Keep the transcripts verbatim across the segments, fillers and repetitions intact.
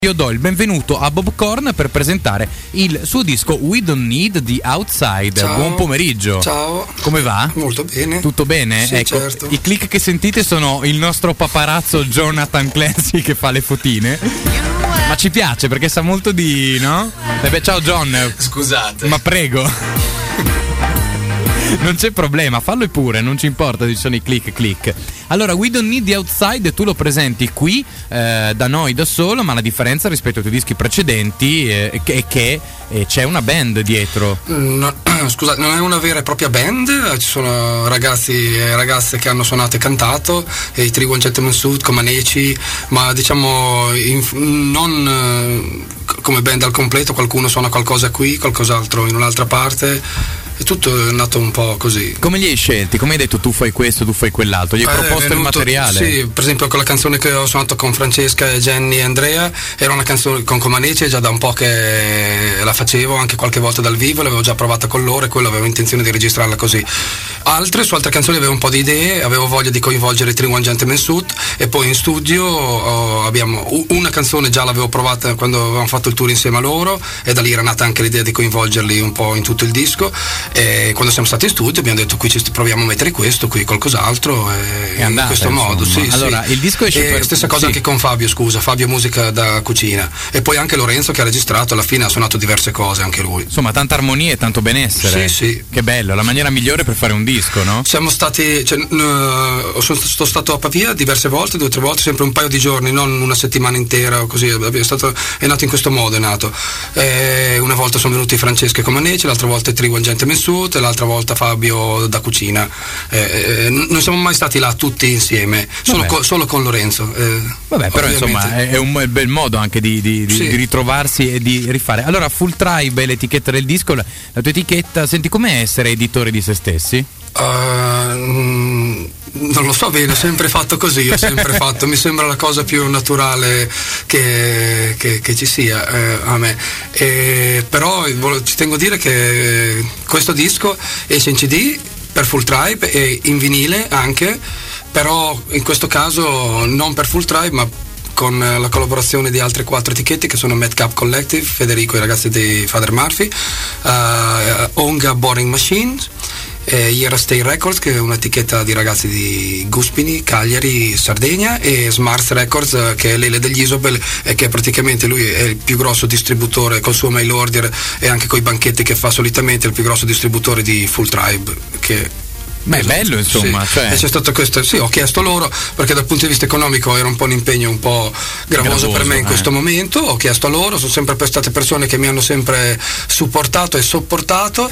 Io do il benvenuto a Bob Korn per presentare il suo disco We Don't Need the Outside. Ciao. Buon pomeriggio. Ciao. Come va? Molto bene. Tutto bene? Sì, ecco, certo. I click che sentite sono il nostro paparazzo Jonathan Clancy che fa le fotine. Ma ci piace perché sa molto di, no? Eh beh, ciao John. Scusate. Ma prego. Non c'è problema, fallo pure, non ci importa se ci sono i click click. Allora, We Don't Need the Outside tu lo presenti qui eh, da noi da solo, ma la differenza rispetto ai tuoi dischi precedenti eh, è che eh, c'è una band dietro. No, scusate, non è una vera e propria band, ci sono ragazzi e ragazze che hanno suonato e cantato, e i Trigo and Gentleman Suit, Comaneci, ma diciamo in, non eh, come band al completo, qualcuno suona qualcosa qui, qualcos'altro in un'altra parte. E tutto è nato un po' così. Come li hai scelti? Come hai detto tu fai questo, tu fai quell'altro? Gli hai Eh, proposto venuto, il materiale? Sì, per esempio con la canzone che ho suonato con Francesca e Jenny e Andrea era una canzone con Comaneci, già da un po' che la facevo, anche qualche volta dal vivo, l'avevo già provata con loro e quello avevo intenzione di registrarla così. Altre, su altre canzoni avevo un po' di idee, avevo voglia di coinvolgere i Trigo and Gentleman Suit, e poi in studio oh, abbiamo una canzone già l'avevo provata quando avevamo fatto il tour insieme a loro, e da lì era nata anche l'idea di coinvolgerli un po' in tutto il disco. E quando siamo stati in studio abbiamo detto qui ci proviamo a mettere questo, qui qualcos'altro, e è andata, in questo insomma. modo sì, allora sì. Il disco esce e per... stessa cosa sì. Anche con Fabio, scusa, Fabio Musica da Cucina, e poi anche Lorenzo che ha registrato, alla fine ha suonato diverse cose anche lui. Insomma, tanta armonia e tanto benessere. Sì, sì. Che bello, la maniera migliore per fare un disco, no? Siamo stati, cioè, uh, sono, sono stato a Pavia diverse volte, due o tre volte, sempre un paio di giorni, non una settimana intera o così. È, stato, è nato in questo modo, è nato. E una volta sono venuti Francesca e Comaneci, l'altra volta i Trigo and Gentleman Suit, e l'altra volta Fabio da Cucina. Eh, non siamo mai stati là tutti insieme, solo, co, solo con Lorenzo. Eh, Vabbè, però ovviamente. insomma è un bel modo anche di, di, di, Sì. di ritrovarsi e di rifare. Allora, Full Tribe è l'etichetta del disco, la, la tua etichetta, senti, com'è essere editori di se stessi? Uh, non lo so bene, ho sempre fatto così, ho sempre fatto, mi sembra la cosa più naturale che, che, che ci sia eh, a me. E, però ci tengo a dire che questo disco esce in C D per Full Tribe e in vinile anche, però in questo caso non per Full Tribe ma con la collaborazione di altre quattro etichette che sono Madcap Collective, Federico e i ragazzi di Father Murphy, uh, Onga Boring Machines, eh, Iera Stay Records, che è un'etichetta di ragazzi di Guspini, Cagliari, Sardegna, e Smart Records, che è l'Ele degli Isobel, e che praticamente lui è il più grosso distributore col suo mail order e anche coi banchetti che fa solitamente, il più grosso distributore di Full Tribe, che Beh, è bello, insomma. Sì. Cioè... E c'è stato questo, sì, ho chiesto loro, perché dal punto di vista economico era un po' un impegno un po' gravoso, gravoso per me in eh. questo momento. Ho chiesto a loro, sono sempre state persone che mi hanno sempre supportato e sopportato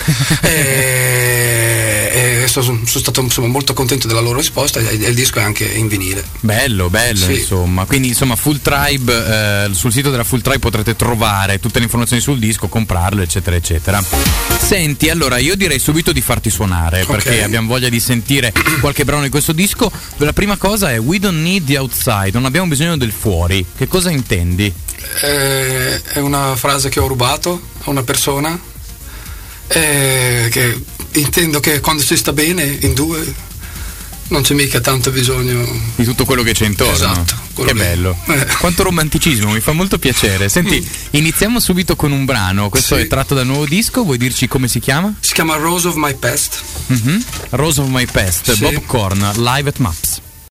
e, e sono, sono stato insomma molto contento della loro risposta, e il disco è anche in vinile. Bello, bello, sì. Insomma. Quindi insomma Full Tribe, eh, sul sito della Full Tribe potrete trovare tutte le informazioni sul disco, comprarlo, eccetera eccetera. Senti, allora io direi subito di farti suonare, okay. Perché abbiamo voglia di sentire qualche brano di questo disco. La prima cosa è We Don't Need the Outside, non abbiamo bisogno del fuori. Che cosa intendi? Eh, è una frase che ho rubato a una persona, eh, che intendo che quando si sta bene in due non c'è mica tanto bisogno di tutto quello che c'è intorno. Esatto, che lì. bello. Eh. Quanto romanticismo, mi fa molto piacere. Senti, iniziamo subito con un brano. Questo sì. è tratto dal nuovo disco, vuoi dirci come si chiama? Si chiama Rose of My Past. Mm-hmm. Rose of My Past, sì. Bob Korn, live at Maps.